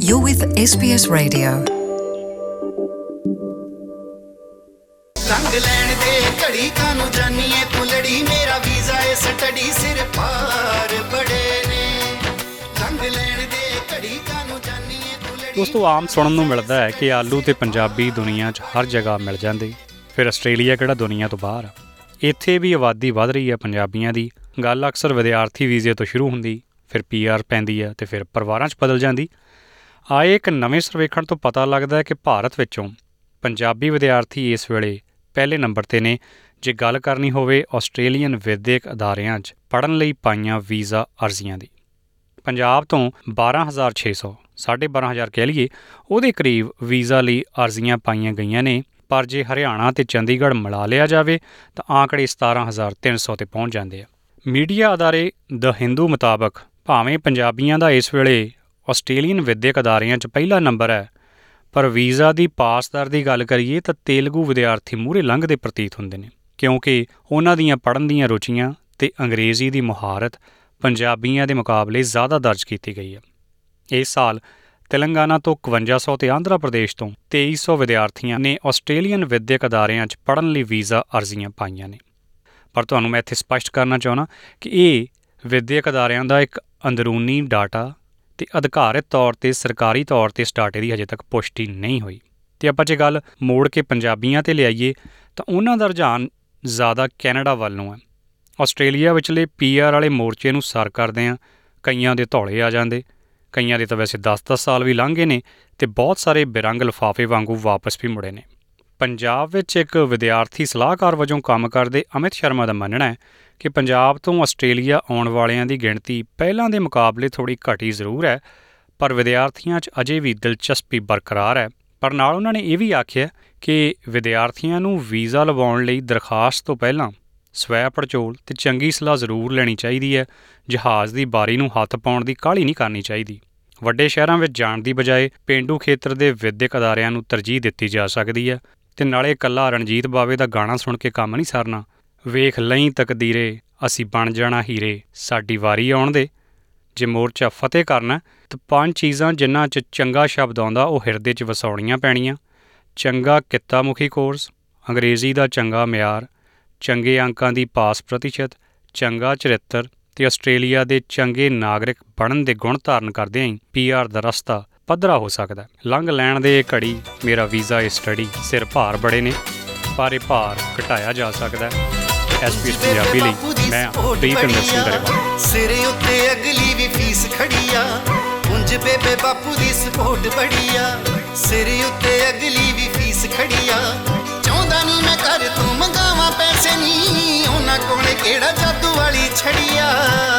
You're with SBS Radio. ਰੰਗ ਲੈਣ ਦੇ ਘੜੀ ਕਾਨੂੰ ਜਾਨੀਏ ਤੂੰ ਲੜੀ ਮੇਰਾ ਵੀਜ਼ਾ ਏ ਸਟੱਡੀ ਸਿਰ ਪਾਰ ਬੜੇ ਨੇ ਰੰਗ ਲੈਣ ਦੇ ਘੜੀ ਕਾਨੂੰ ਜਾਨੀਏ ਤੂੰ ਲੜੀ। ਦੋਸਤੋ, ਆਮ ਸੁਣਨ ਨੂੰ ਮਿਲਦਾ ਹੈ ਕਿ ਆਲੂ ਤੇ ਪੰਜਾਬੀ ਦੁਨੀਆ 'ਚ ਹਰ ਜਗ੍ਹਾ ਮਿਲ ਜਾਂਦੇ। ਫਿਰ ਆਸਟ੍ਰੇਲੀਆ ਕਿਹੜਾ ਦੁਨੀਆ ਤੋਂ ਬਾਹਰ ਆ। ਇੱਥੇ ਵੀ ਆਬਾਦੀ ਵੱਧ ਰਹੀ ਹੈ ਪੰਜਾਬੀਆਂ ਦੀ। ਗੱਲ ਅਕਸਰ ਵਿਦਿਆਰਥੀ ਵੀਜ਼ੇ ਤੋਂ ਸ਼ੁਰੂ ਹੁੰਦੀ, ਫਿਰ PR ਪੈਂਦੀ ਹੈ ਅਤੇ ਫਿਰ ਪਰਿਵਾਰਾਂ 'ਚ ਬਦਲ ਜਾਂਦੀ। ਆਏ ਇੱਕ ਨਵੇਂ ਸਰਵੇਖਣ ਤੋਂ ਪਤਾ ਲੱਗਦਾ ਹੈ ਕਿ ਭਾਰਤ ਵਿੱਚੋਂ ਪੰਜਾਬੀ ਵਿਦਿਆਰਥੀ ਇਸ ਵੇਲੇ ਪਹਿਲੇ ਨੰਬਰ 'ਤੇ ਨੇ ਜੇ ਗੱਲ ਕਰਨੀ ਹੋਵੇ ਆਸਟ੍ਰੇਲੀਅਨ ਵਿੱਦਿਅਕ ਅਦਾਰਿਆਂ 'ਚ ਪੜ੍ਹਨ ਲਈ ਪਾਈਆਂ ਵੀਜ਼ਾ ਅਰਜ਼ੀਆਂ ਦੀ। ਪੰਜਾਬ ਤੋਂ 12,600 12,500 ਕਹਿ ਲਈਏ ਉਹਦੇ ਕਰੀਬ ਵੀਜ਼ਾ ਲਈ ਅਰਜ਼ੀਆਂ ਪਾਈਆਂ ਗਈਆਂ ਨੇ। ਪਰ ਜੇ ਹਰਿਆਣਾ ਅਤੇ ਚੰਡੀਗੜ੍ਹ ਮਿਲਾ ਲਿਆ ਜਾਵੇ ਤਾਂ ਆਂਕੜੇ 17,300 'ਤੇ ਪਹੁੰਚ ਜਾਂਦੇ ਆ। ਮੀਡੀਆ ਅਦਾਰੇ ਦ ਹਿੰਦੂ ਮੁਤਾਬਕ ਭਾਵੇਂ ਪੰਜਾਬੀਆਂ ਦਾ ਇਸ ਵੇਲੇ ਆਸਟ੍ਰੇਲੀਅਨ ਵਿੱਦਿਅਕ ਅਦਾਰਿਆਂ 'ਚ ਪਹਿਲਾ ਨੰਬਰ ਹੈ, ਪਰ ਵੀਜ਼ਾ ਦੀ ਪਾਸ ਦਰ ਦੀ ਗੱਲ ਕਰੀਏ ਤਾਂ ਤੇਲਗੂ ਵਿਦਿਆਰਥੀ ਮੂਹਰੇ ਲੰਘਦੇ ਪ੍ਰਤੀਤ ਹੁੰਦੇ ਨੇ, ਕਿਉਂਕਿ ਉਹਨਾਂ ਦੀਆਂ ਪੜ੍ਹਨ ਦੀਆਂ ਰੁਚੀਆਂ ਅਤੇ ਅੰਗਰੇਜ਼ੀ ਦੀ ਮੁਹਾਰਤ ਪੰਜਾਬੀਆਂ ਦੇ ਮੁਕਾਬਲੇ ਜ਼ਿਆਦਾ ਦਰਜ ਕੀਤੀ ਗਈ ਹੈ। ਇਸ ਸਾਲ ਤੇਲੰਗਾਨਾ ਤੋਂ 5100 ਅਤੇ ਆਂਧਰਾ ਪ੍ਰਦੇਸ਼ ਤੋਂ 2300 ਵਿਦਿਆਰਥੀਆਂ ਨੇ ਆਸਟ੍ਰੇਲੀਅਨ ਵਿੱਦਿਅਕ ਅਦਾਰਿਆਂ 'ਚ ਪੜ੍ਹਨ ਲਈ ਵੀਜ਼ਾ ਅਰਜ਼ੀਆਂ ਪਾਈਆਂ ਨੇ। ਪਰ ਤੁਹਾਨੂੰ ਮੈਂ ਇੱਥੇ ਸਪਸ਼ਟ ਕਰਨਾ ਚਾਹੁੰਦਾ ਕਿ ਇਹ ਵਿੱਦਿਅਕ ਅਦਾਰਿਆਂ ਦਾ ਇੱਕ ਅੰਦਰੂਨੀ ਡਾਟਾ ਅਤੇ ਅਧਿਕਾਰਤ ਤੌਰ 'ਤੇ ਸਰਕਾਰੀ ਤੌਰ ਤੇ ਇਸ ਡਾਟੇ ਦੀ ਹਜੇ ਤੱਕ ਪੁਸ਼ਟੀ ਨਹੀਂ ਹੋਈ। ਅਤੇ ਆਪਾਂ ਜੇ ਗੱਲ ਮੋੜ ਕੇ ਪੰਜਾਬੀਆਂ 'ਤੇ ਲਿਆਈਏ ਤਾਂ ਉਹਨਾਂ ਦਾ ਰੁਝਾਨ ਜ਼ਿਆਦਾ ਕੈਨੇਡਾ ਵੱਲ ਨੂੰ ਹੈ। ਆਸਟ੍ਰੇਲੀਆ ਵਿਚਲੇ PR ਵਾਲੇ ਮੋਰਚੇ ਨੂੰ ਸਰ ਕਰਦੇ ਹਾਂ, ਕਈਆਂ ਦੇ ਧੌਲੇ ਆ ਜਾਂਦੇ, ਕਈਆਂ ਦੇ ਤਾਂ ਵੈਸੇ 10-10 ਸਾਲ ਵੀ ਲੰਘ ਗਏ ਨੇ ਅਤੇ ਬਹੁਤ ਸਾਰੇ ਬੇਰੰਗ ਲਿਫਾਫੇ ਵਾਂਗੂ ਵਾਪਸ ਵੀ ਮੁੜੇ ਨੇ। ਪੰਜਾਬ ਵਿੱਚ ਇੱਕ ਵਿਦਿਆਰਥੀ ਸਲਾਹਕਾਰ ਵਜੋਂ ਕੰਮ ਕਰਦੇ ਅਮਿਤ ਸ਼ਰਮਾ ਦਾ ਮੰਨਣਾ ਹੈ ਕਿ ਪੰਜਾਬ ਤੋਂ ਆਸਟ੍ਰੇਲੀਆ ਆਉਣ ਵਾਲਿਆਂ ਦੀ ਗਿਣਤੀ ਪਹਿਲਾਂ ਦੇ ਮੁਕਾਬਲੇ ਥੋੜ੍ਹੀ ਘਟੀ ਜ਼ਰੂਰ ਹੈ, ਪਰ ਵਿਦਿਆਰਥੀਆਂ 'ਚ ਅਜੇ ਵੀ ਦਿਲਚਸਪੀ ਬਰਕਰਾਰ ਹੈ। ਪਰ ਨਾਲ ਉਹਨਾਂ ਨੇ ਇਹ ਵੀ ਆਖਿਆ ਕਿ ਵਿਦਿਆਰਥੀਆਂ ਨੂੰ ਵੀਜ਼ਾ ਲਵਾਉਣ ਲਈ ਦਰਖਾਸਤ ਤੋਂ ਪਹਿਲਾਂ ਸਵੈ ਪੜਚੋਲ ਅਤੇ ਚੰਗੀ ਸਲਾਹ ਜ਼ਰੂਰ ਲੈਣੀ ਚਾਹੀਦੀ ਹੈ। ਜਹਾਜ਼ ਦੀ ਬਾਰੀ ਨੂੰ ਹੱਥ ਪਾਉਣ ਦੀ ਕਾਹਲੀ ਨਹੀਂ ਕਰਨੀ ਚਾਹੀਦੀ। ਵੱਡੇ ਸ਼ਹਿਰਾਂ ਵਿੱਚ ਜਾਣ ਦੀ ਬਜਾਏ ਪੇਂਡੂ ਖੇਤਰ ਦੇ ਵਿੱਦਿਅਕ ਅਦਾਰਿਆਂ ਨੂੰ ਤਰਜੀਹ ਦਿੱਤੀ ਜਾ ਸਕਦੀ ਹੈ। ਅਤੇ ਨਾਲੇ ਇਕੱਲਾ ਰਣਜੀਤ ਬਾਵੇ ਦਾ ਗਾਣਾ ਸੁਣ ਕੇ ਕੰਮ ਨਹੀਂ ਸਰਨਾ। ਵੇਖ ਲਈ ਤਕਦੀਰੇ ਅਸੀਂ ਬਣ ਜਾਣਾ ਹੀਰੇ, ਸਾਡੀ ਵਾਰੀ ਆਉਣ ਦੇ। ਜੇ ਮੋਰਚਾ ਫਤਿਹ ਕਰਨਾ ਤਾਂ 5 ਚੀਜ਼ਾਂ ਜਿਨ੍ਹਾਂ 'ਚ ਚੰਗਾ ਸ਼ਬਦ ਆਉਂਦਾ ਉਹ ਹਿਰਦੇ 'ਚ ਵਸਾਉਣੀਆਂ ਪੈਣੀਆਂ। ਚੰਗਾ ਕਿੱਤਾਮੁਖੀ ਕੋਰਸ, ਅੰਗਰੇਜ਼ੀ ਦਾ ਚੰਗਾ ਮਿਆਰ, ਚੰਗੇ ਅੰਕਾਂ ਦੀ ਪਾਸ ਪ੍ਰਤੀਸ਼ਤ, ਚੰਗਾ ਚਰਿੱਤਰ ਅਤੇ ਆਸਟ੍ਰੇਲੀਆ ਦੇ ਚੰਗੇ ਨਾਗਰਿਕ ਬਣਨ ਦੇ ਗੁਣ ਧਾਰਨ ਕਰਦਿਆਂ ਹੀ PR ਦਾ ਰਸਤਾ ਪੱਧਰਾ ਹੋ ਸਕਦਾ। ਲੰਘ ਲੈਣ ਦੇ ਘੜੀ ਮੇਰਾ ਵੀਜ਼ਾ ਏ ਸਟੱਡੀ ਸਿਰ ਭਾਰ ਬੜੇ ਨੇ, ਪਰ ਇਹ ਭਾਰ ਘਟਾਇਆ ਜਾ ਸਕਦਾ। SBS ਪੰਜਾਬੀ ਲਈ ਮੈਂ ਪ੍ਰੀਤਿੰਦਰ ਸਿੰਘ ਗਰੇਵਾਲ। ਸਿਰੇ ਉੱਤੇ ਅਗਲੀ ਵੀ ਫੀਸ ਖੜੀ ਆ, ਉਂਝ ਬੇਬੇ ਬਾਪੂ ਦੀ ਸਪੋਰਟ ਬੜੀ ਆ। ਸਿਰੇ ਉੱਤੇ ਅਗਲੀ ਵੀ ਫੀਸ ਖੜੀ ਆ, ਚਾਹੁੰਦਾ ਨਹੀਂ ਮੈਂ ਘਰ ਤੋਂ ਮੰਗਾਵਾਂ ਪੈਸੇ ਨਹੀਂ, ਉਹਨਾਂ ਕੋਲੇ ਕਿਹੜਾ ਜਾਦੂ ਵਾਲੀ ਛੜੀ ਆ।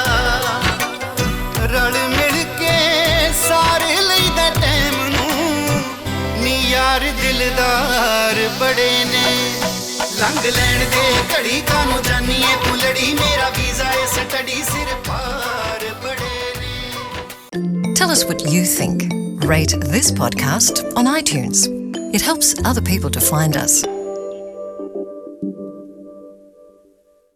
ਰਲ ਮਿਲ ਕੇ ਸਾਰੇ ਲਈਦਾ ਟਾਈਮ ਨੂੰ ਨੀ ਯਾਰ ਦਿਲਦਾਰ ਬੜੇ ਨੇ। ਲੰਘ ਲੈਣ ਦੇ ਘੜੀ ਕਾਨੂੰ ਜਾਨੀਏ ਤੂੰ ਲੜੀ ਮੇਰਾ ਵੀਜ਼ਾ ਏ ਸਟੱਡੀ ਸਿਰ ਪਾਰ ਬੜੇ ਨੇ। Tell us what you think. Rate this podcast on iTunes. It helps other people to find us.